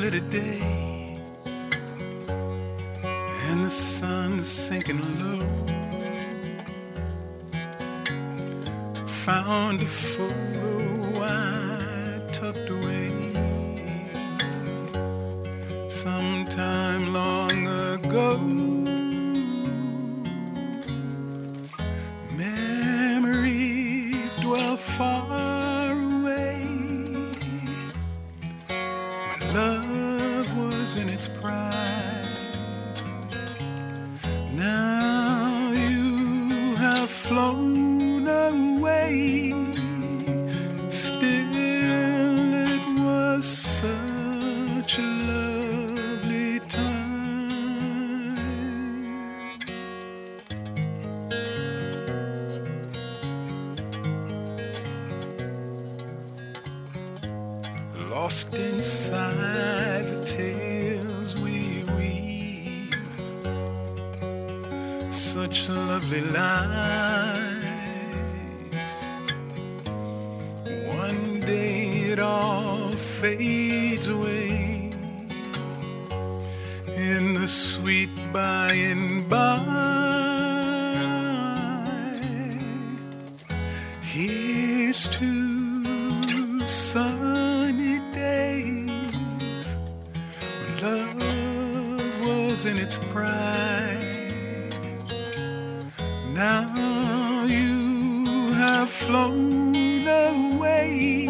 early today, and the sun's sinking low. Found a photo I tucked away sometime long ago. Memories dwell far away when love was in its pride. Now you have flown away, still it was such a lovely time. Lost inside the tales we weave, such lovely lives. One day it all fades away in the sweet by and by. Here's to sunny days when love was in its pride. Now you have flown away,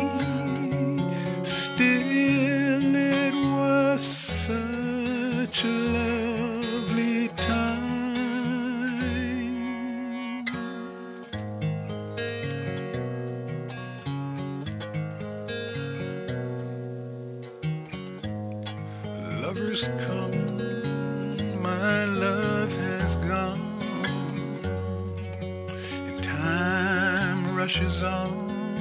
still it was such a lovely time. Lovers come, my love has gone, and time rushes on.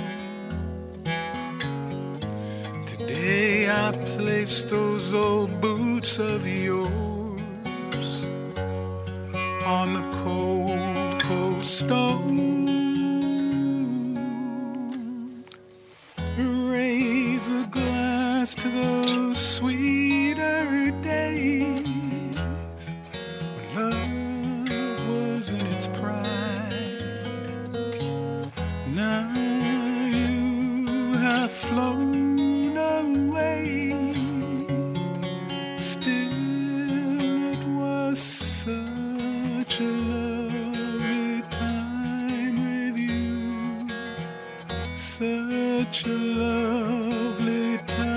Today I place those old boots of yours on the cold, cold stone. Raise a glass to those sweeter days when love was in its pride. Now you have flown away, still it was such a lovely time with you, such a lovely time.